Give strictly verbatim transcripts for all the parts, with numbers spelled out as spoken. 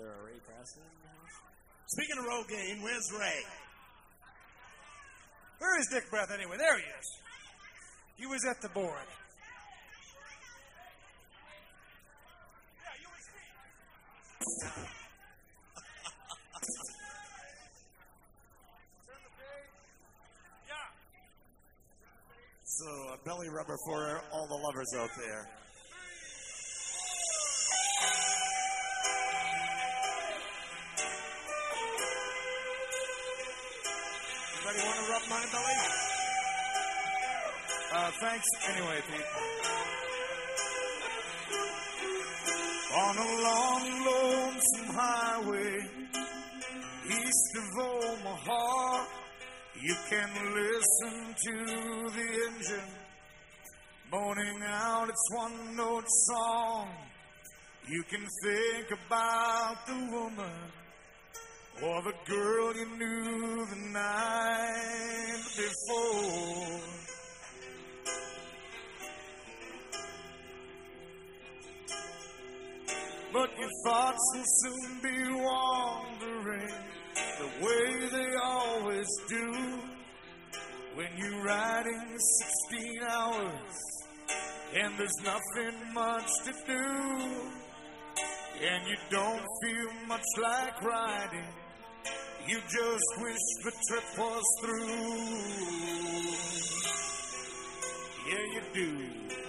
there a Ray Presley in the house? Speaking of Rogaine, where's Ray? Where is Dick Breath anyway? There he is. He was at the board. So, a belly rubber for all the lovers out there. Anybody want to rub my belly? Uh, thanks anyway, Pete. On a long, lonesome highway east of Omaha, you can listen to the engine moaning out its one-note song. You can think about the woman or the girl you knew the night before. But your thoughts will soon be wandering the way they always do when you're riding sixteen hours and there's nothing much to do and you don't feel much like riding. You just wish the trip was through. Yeah, you do.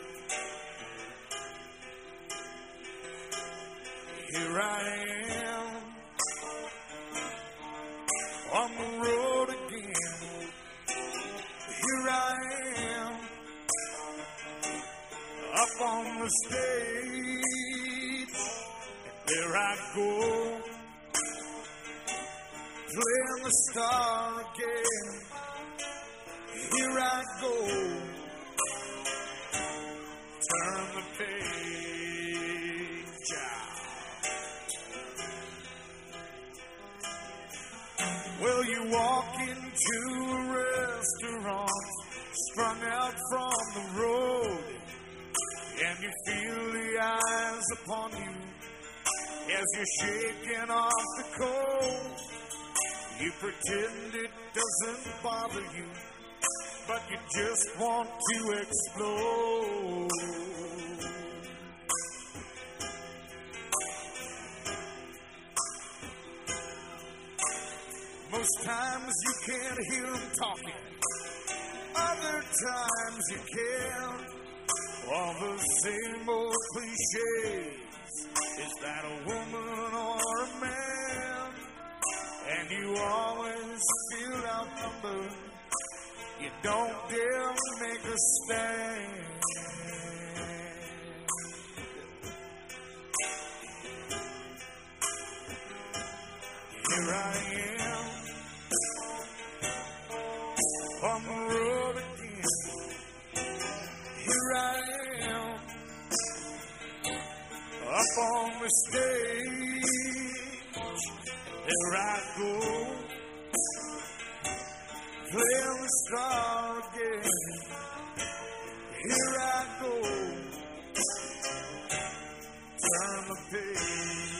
Here I am on the road again. Here I am up on the stage. And there I go, playing the star again. Here I go, turn the page. Well, you walk into a restaurant, strung out from the road, and you feel the eyes upon you as you're shaking off the cold. You pretend it doesn't bother you, but you just want to explode. Most times you can't hear them talking, other times you can. All the same old cliches. Is that a woman or a man? And you always feel outnumbered. You don't dare make a stand. Here I am on the road again. Here I am up on the stage. There I go, playing the star again. Here I go, turn the page.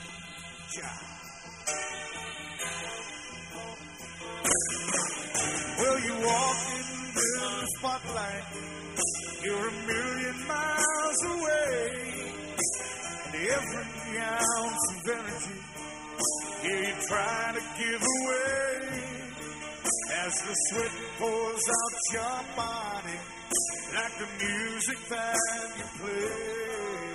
Well, you walk into the spotlight, you're a million miles away, and every ounce of energy yeah, you try to give away as the sweat pours out your body like the music that you play.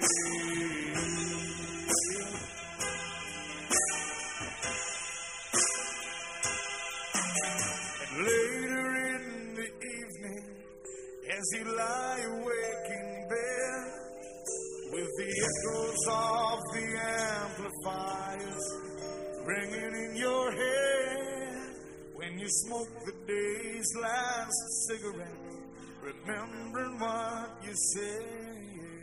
And later in the evening, as you lie awake in bed with the echoes of the amplifiers ringing in your head, when you smoke the day's last cigarette, remembering what you said.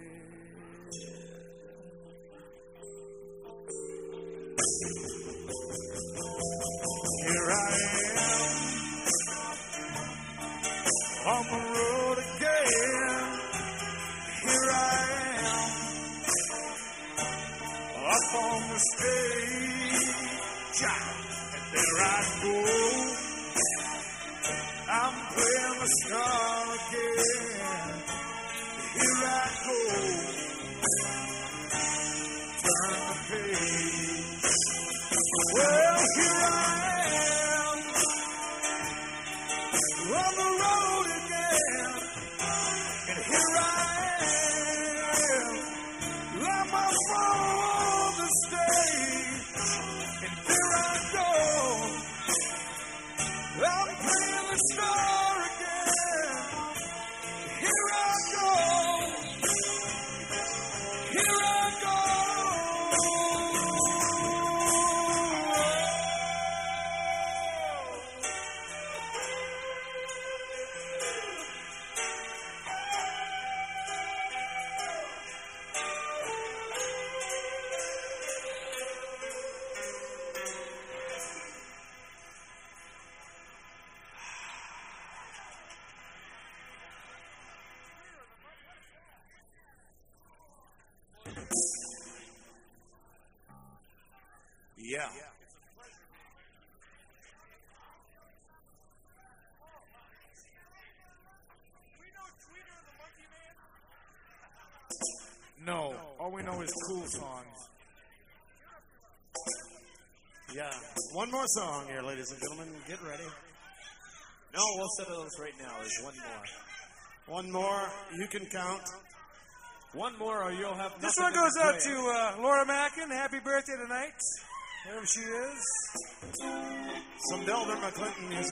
Here I am on the road again. Here I am up on the stage. shot. And there I go. I'm playing the star again. Here I go. Turn the page. Well, here I am. On the road again. And here I am. I'm up on the stage. And there I go. I'm playing the star again. Here I go. Here I go. Yeah. No, all we know is cool songs. Yeah. One more song here, ladies and gentlemen. Get ready. No, we'll settle those right now. There's one more. One more. You can count. One more, or you'll have. This one goes out to uh, Laura Mackin. Happy birthday tonight, wherever she is. Some Delbert McClinton music.